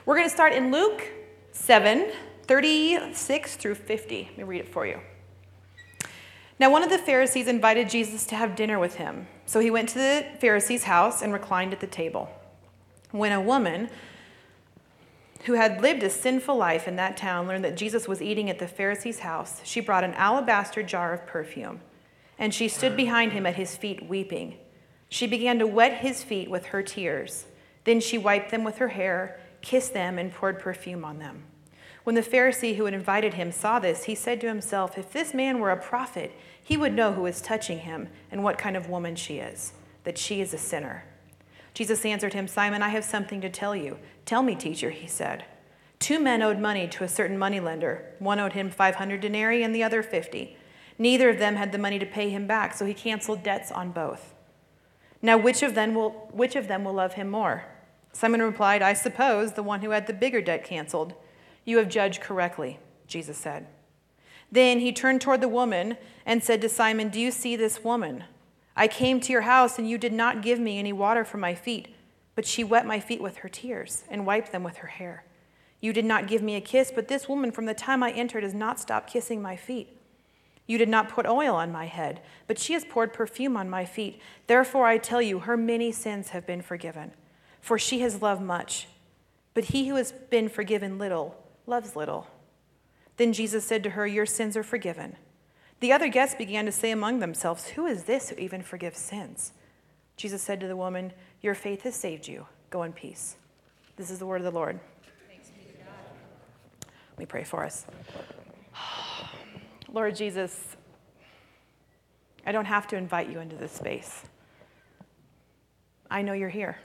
We're going to start in Luke 7:36 through 50. Let me read it for you. Now one of the Pharisees invited Jesus to have dinner with him. So he went to the Pharisee's house and reclined at the table. When a woman who had lived a sinful life in that town learned that Jesus was eating at the Pharisee's house, she brought an alabaster jar of perfume, and she stood behind him at his feet weeping. She began to wet his feet with her tears. Then she wiped them with her hair, kissed them, and poured perfume on them. When the Pharisee who had invited him saw this, he said to himself, if this man were a prophet, he would know who is touching him and what kind of woman she is, that she is a sinner. Jesus answered him, Simon, I have something to tell you. Tell me, teacher, he said. 2 men owed money to a certain moneylender. One owed him 500 denarii and the other 50. Neither of them had the money to pay him back, so he canceled debts on both. Now which of them will love him more? Simon replied, I suppose the one who had the bigger debt canceled. You have judged correctly, Jesus said. Then he turned toward the woman and said to Simon, do you see this woman? I came to your house and you did not give me any water for my feet, but she wet my feet with her tears and wiped them with her hair. You did not give me a kiss, but this woman from the time I entered has not stopped kissing my feet. You did not put oil on my head, but she has poured perfume on my feet. Therefore I tell you, her many sins have been forgiven, for she has loved much. But he who has been forgiven little loves little. Then Jesus said to her, your sins are forgiven. The other guests began to say among themselves, who is this who even forgives sins? Jesus said to the woman, your faith has saved you. Go in peace. This is the word of the Lord. Thanks be to God. Let me pray for us. Lord Jesus, I don't have to invite you into this space. I know you're here.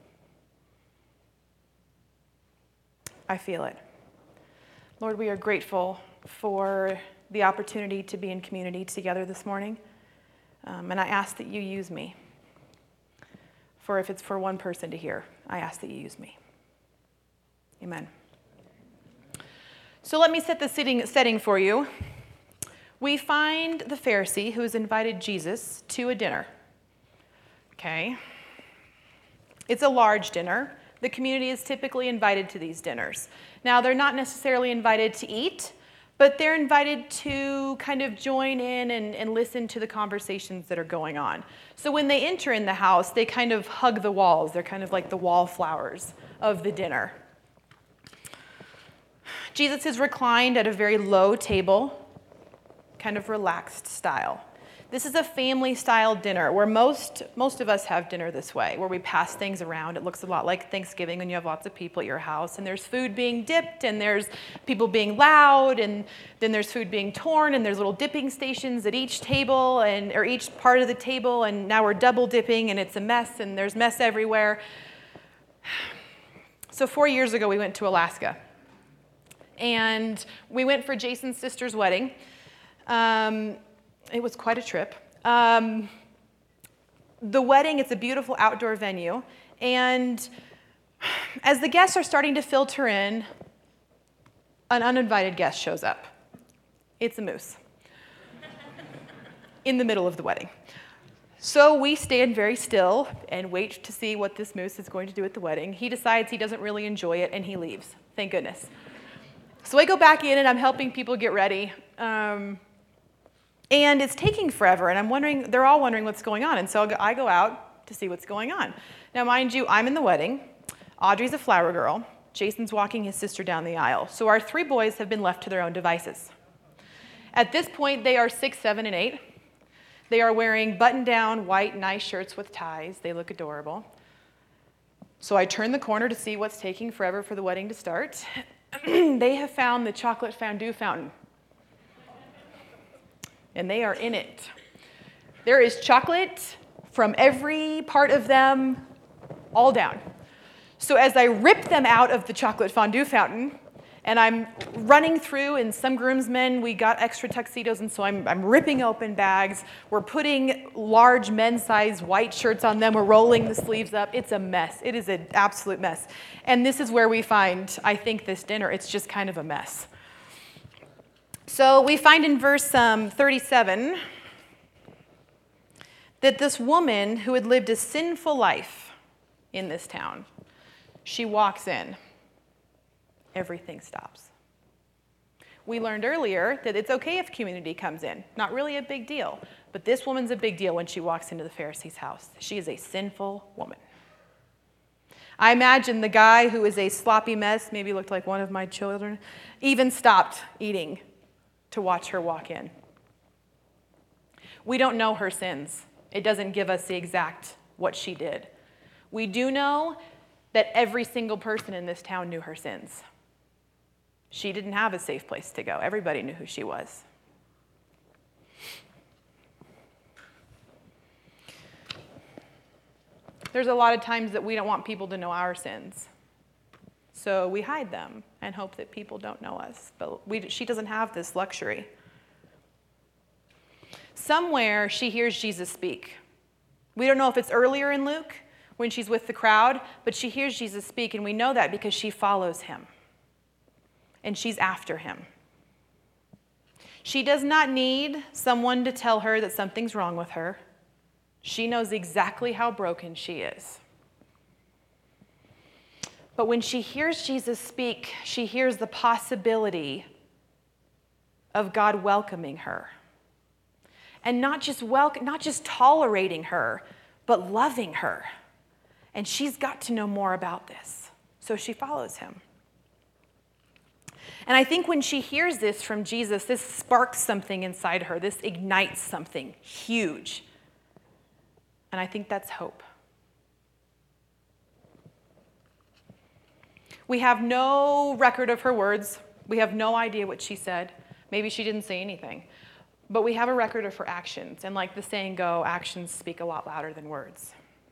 I feel it. Lord, we are grateful for the opportunity to be in community together this morning. And I ask that you use me. For if it's for one person to hear, I ask that you use me. Amen. So let me set the setting for you. We find the Pharisee who has invited Jesus to a dinner. Okay. It's a large dinner. The community is typically invited to these dinners. Now, they're not necessarily invited to eat, but they're invited to kind of join in and listen to the conversations that are going on. So when they enter in the house, they kind of hug the walls. They're kind of like the wallflowers of the dinner. Jesus is reclined at a very low table, kind of relaxed style. This is a family-style dinner where most of us have dinner this way, where we pass things around. It looks a lot like Thanksgiving when you have lots of people at your house, and there's food being dipped, and there's people being loud, and then there's food being torn, and there's little dipping stations at each table, or each part of the table, and now we're double dipping, and it's a mess, and there's mess everywhere. So 4 years ago, we went to Alaska, and we went for Jason's sister's wedding. It was quite a trip. The wedding, it's a beautiful outdoor venue. And as the guests are starting to filter in, an uninvited guest shows up. It's a moose in the middle of the wedding. So we stand very still and wait to see what this moose is going to do at the wedding. He decides he doesn't really enjoy it, and he leaves. Thank goodness. So I go back in, and I'm helping people get ready. And it's taking forever, and they're all wondering what's going on. And so I go out to see what's going on. Now, mind you, I'm in the wedding. Audrey's a flower girl. Jason's walking his sister down the aisle. So our 3 boys have been left to their own devices. At this point, they are 6, 7, and 8. They are wearing button-down, white, nice shirts with ties. They look adorable. So I turn the corner to see what's taking forever for the wedding to start. They have found the chocolate fondue fountain. And they are in it. There is chocolate from every part of them, all down. So as I rip them out of the chocolate fondue fountain, and I'm running through, and some groomsmen, we got extra tuxedos, and so I'm ripping open bags. We're putting large men's-size white shirts on them. We're rolling the sleeves up. It's a mess. It is an absolute mess. And this is where we find, I think, this dinner. It's just kind of a mess. So we find in verse 37 that this woman who had lived a sinful life in this town, she walks in. everything stops. We learned earlier that it's okay if community comes in. Not really a big deal. But this woman's a big deal when she walks into the Pharisee's house. She is a sinful woman. I imagine the guy who is a sloppy mess, maybe looked like one of my children, even stopped eating to watch her walk in. We don't know her sins. It doesn't give us the exact what she did. We do know that every single person in this town knew her sins. She didn't have a safe place to go. Everybody knew who she was. There's a lot of times that we don't want people to know our sins. So we hide them and hope that people don't know us. But she doesn't have this luxury. Somewhere she hears Jesus speak. We don't know if it's earlier in Luke when she's with the crowd, but she hears Jesus speak, and we know that because she follows him. And she's after him. She does not need someone to tell her that something's wrong with her. She knows exactly how broken she is. But when she hears Jesus speak, she hears the possibility of God welcoming her. And not just tolerating her, but loving her. And she's got to know more about this. So she follows him. And I think when she hears this from Jesus, this sparks something inside her. This ignites something huge. And I think that's hope. We have no record of her words. We have no idea what she said. Maybe she didn't say anything. But we have a record of her actions. And like the saying go, actions speak a lot louder than words.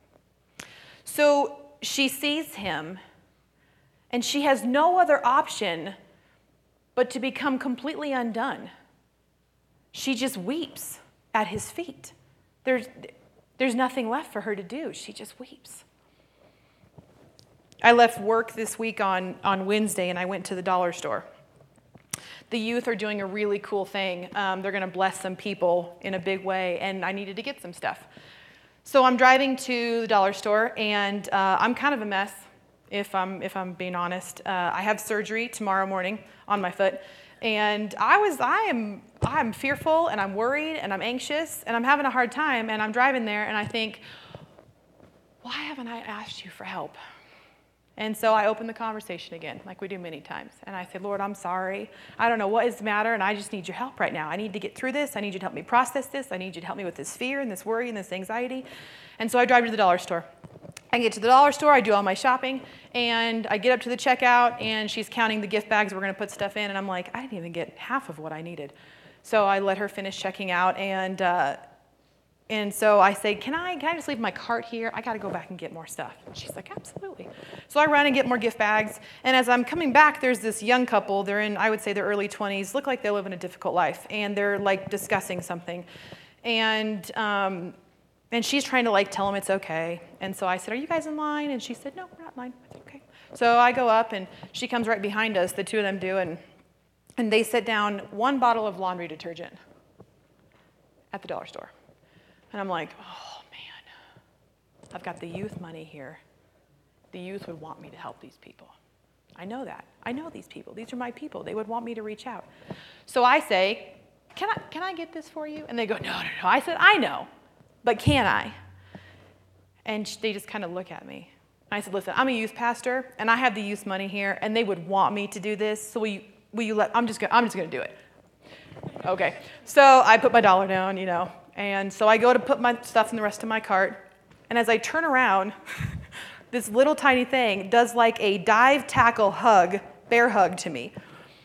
So she sees him, and she has no other option but to become completely undone. She just weeps at his feet. There's nothing left for her to do. She just weeps. I left work this week on Wednesday, and I went to the dollar store. The youth are doing a really cool thing. They're going to bless some people in a big way, and I needed to get some stuff. So I'm driving to the dollar store, and I'm kind of a mess, if I'm being honest. I have surgery tomorrow morning on my foot, and I'm fearful, and I'm worried, and I'm anxious, and I'm having a hard time, and I'm driving there, and I think, why haven't I asked you for help? And so I opened the conversation again, like we do many times. And I said, Lord, I'm sorry. I don't know what is the matter, and I just need your help right now. I need to get through this. I need you to help me process this. I need you to help me with this fear and this worry and this anxiety. And so I drive to the dollar store. I get to the dollar store, I do all my shopping, and I get up to the checkout, and she's counting the gift bags we're going to put stuff in. And I'm like, I didn't even get half of what I needed. So I let her finish checking out, and so I say, can I just leave my cart here? I got to go back and get more stuff. And she's like, absolutely. So I run and get more gift bags. And as I'm coming back, there's this young couple. They're in, I would say, their early 20s. Look like they're living a difficult life. And they're like discussing something. And she's trying to like tell them it's okay. And so I said, are you guys in line? And she said, no, we're not in line. I said, okay. So I go up, and she comes right behind us. The two of them do. And they set down one bottle of laundry detergent at the dollar store. And I'm like, oh, man, I've got the youth money here. The youth would want me to help these people. I know that. I know these people. These are my people. They would want me to reach out. So I say, can I get this for you? And they go, no. I said, I know, but can I? And they just kind of look at me. I said, listen, I'm a youth pastor, and I have the youth money here, and they would want me to do this. So will you let? I'm just going to do it. Okay. So I put my dollar down, And so I go to put my stuff in the rest of my cart, and as I turn around, this little tiny thing does like a dive tackle hug, bear hug to me.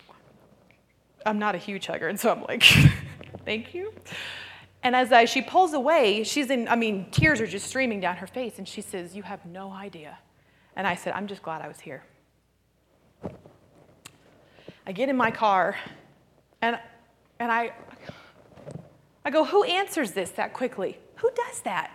I'm not a huge hugger, and so I'm like, thank you. And as she pulls away, tears are just streaming down her face, and she says, you have no idea. And I said, I'm just glad I was here. I get in my car, and I go, who answers this that quickly? Who does that?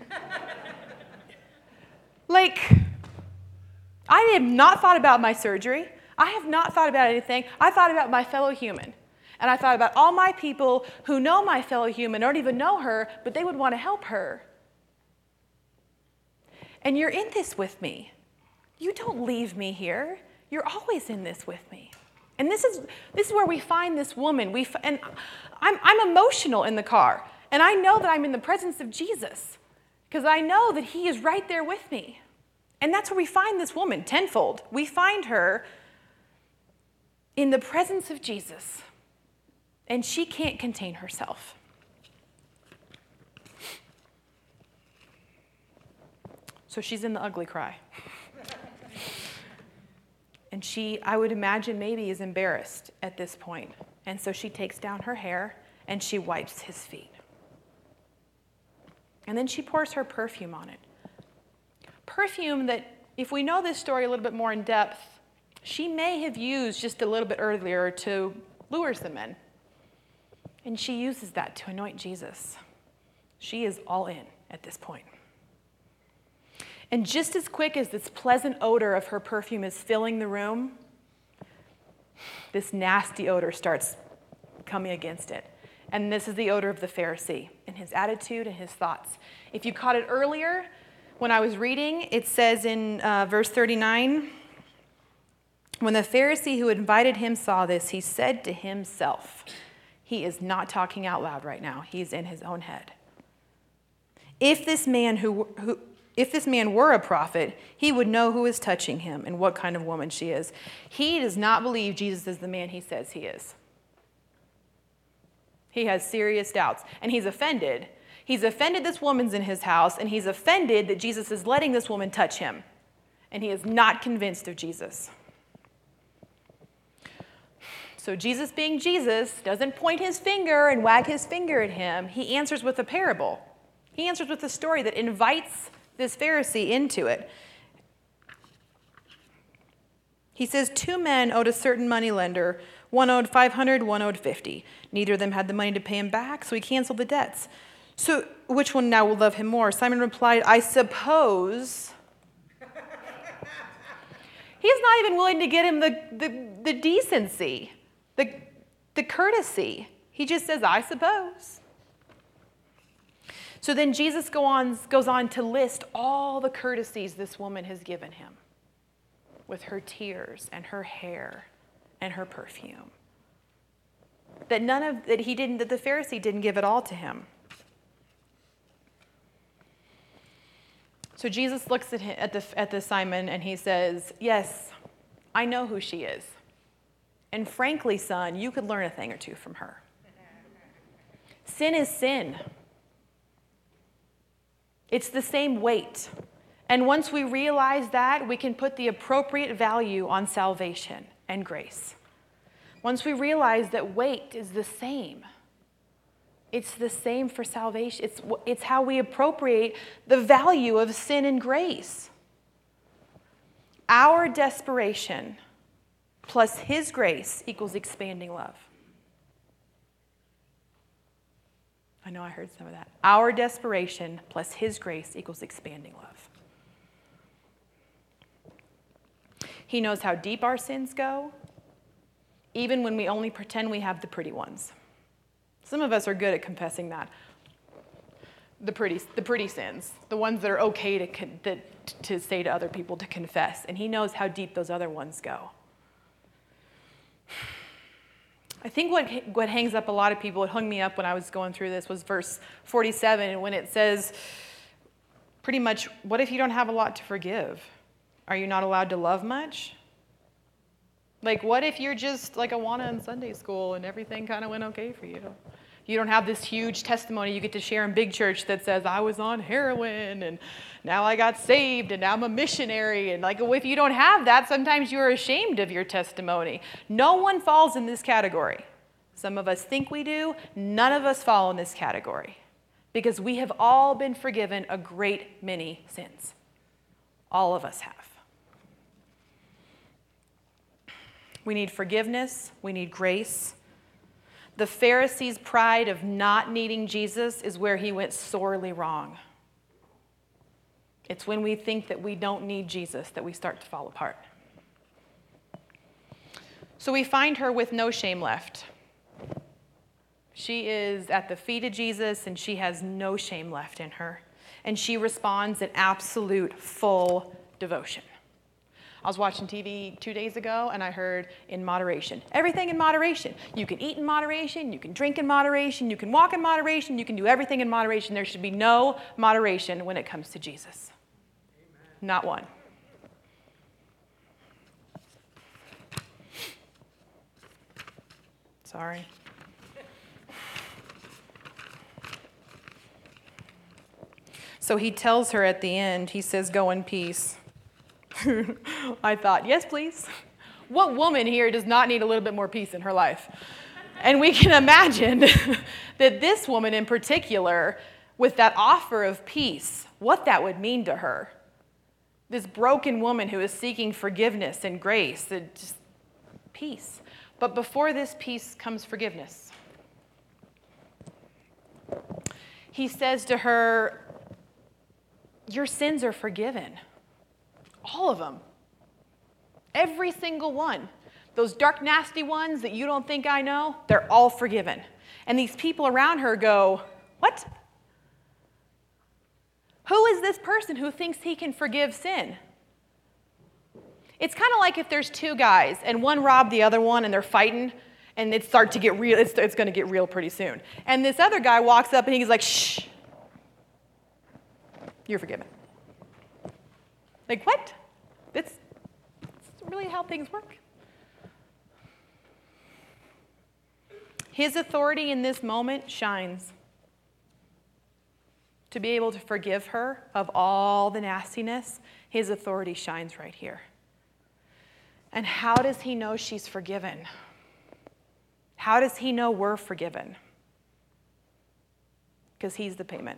I have not thought about my surgery. I have not thought about anything. I thought about my fellow human. And I thought about all my people who know my fellow human, don't even know her, but they would want to help her. And you're in this with me. You don't leave me here. You're always in this with me. And this is where we find this woman. And I'm emotional in the car. And I know that I'm in the presence of Jesus because I know that he is right there with me. And that's where we find this woman, tenfold. We find her in the presence of Jesus. And she can't contain herself. So she's in the ugly cry. And she, I would imagine, maybe is embarrassed at this point. And so she takes down her hair and she wipes his feet. And then she pours her perfume on it. Perfume that, if we know this story a little bit more in depth, she may have used just a little bit earlier to lure some men. And she uses that to anoint Jesus. She is all in at this point. And just as quick as this pleasant odor of her perfume is filling the room, this nasty odor starts coming against it. And this is the odor of the Pharisee and his attitude and his thoughts. If you caught it earlier, when I was reading, it says in verse 39, when the Pharisee who invited him saw this, he said to himself, he is not talking out loud right now. He's in his own head. If this man were a prophet, he would know who is touching him and what kind of woman she is. He does not believe Jesus is the man he says he is. He has serious doubts, and he's offended. He's offended this woman's in his house, and he's offended that Jesus is letting this woman touch him. And he is not convinced of Jesus. So Jesus, being Jesus, doesn't point his finger and wag his finger at him. He answers with a parable. He answers with a story that invites this Pharisee into it. He says, 2 men owed a certain moneylender. One owed 500, one owed 50. Neither of them had the money to pay him back, so he canceled the debts. So which one now will love him more? Simon replied, I suppose. He's not even willing to get him the decency, the courtesy. He just says, I suppose. So then Jesus goes on to list all the courtesies this woman has given him with her tears and her hair and her perfume. That the Pharisee didn't give it all to him. So Jesus looks at the Simon and he says, yes, I know who she is. And frankly, son, you could learn a thing or two from her. Sin is sin. It's the same weight. And once we realize that, we can put the appropriate value on salvation and grace. Once we realize that weight is the same, it's the same for salvation. It's how we appropriate the value of sin and grace. Our desperation plus his grace equals expanding love. I know I heard some of that. Our desperation plus his grace equals expanding love. He knows how deep our sins go, even when we only pretend we have the pretty ones. Some of us are good at confessing that. The pretty sins, the ones that are okay to say to other people to confess. And he knows how deep those other ones go. I think what hangs up a lot of people, it hung me up when I was going through this, was verse 47, when it says, pretty much, what if you don't have a lot to forgive? Are you not allowed to love much? Like, what if you're just like Awana in Sunday school and everything kind of went okay for you? You don't have this huge testimony you get to share in big church that says, I was on heroin and now I got saved and now I'm a missionary. And like, if you don't have that, sometimes you're ashamed of your testimony. No one falls in this category. Some of us think we do. None of us fall in this category because we have all been forgiven a great many sins. All of us have. We need forgiveness. We need grace. The Pharisee's pride of not needing Jesus is where he went sorely wrong. It's when we think that we don't need Jesus that we start to fall apart. So we find her with no shame left. She is at the feet of Jesus and she has no shame left in her. And she responds in absolute full devotion. I was watching TV 2 days ago, and I heard in moderation. Everything in moderation. You can eat in moderation. You can drink in moderation. You can walk in moderation. You can do everything in moderation. There should be no moderation when it comes to Jesus. Amen. Not one. Sorry. So he tells her at the end, he says, go in peace. I thought, yes, please. What woman here does not need a little bit more peace in her life? And we can imagine that this woman in particular, with that offer of peace, what that would mean to her. This broken woman who is seeking forgiveness and grace, and just peace. But before this peace comes forgiveness. He says to her, your sins are forgiven. All of them. Every single one. Those dark, nasty ones that you don't think I know, they're all forgiven. And these people around her go, what? Who is this person who thinks he can forgive sin? It's kind of like if there's two guys and one robbed the other one and they're fighting and it starts to get real. It's going to get real pretty soon. And this other guy walks up and he's like, shh. You're forgiven. Like, what? That's really how things work. His authority in this moment shines. To be able to forgive her of all the nastiness, his authority shines right here. And how does he know she's forgiven? How does he know we're forgiven? Because he's the payment.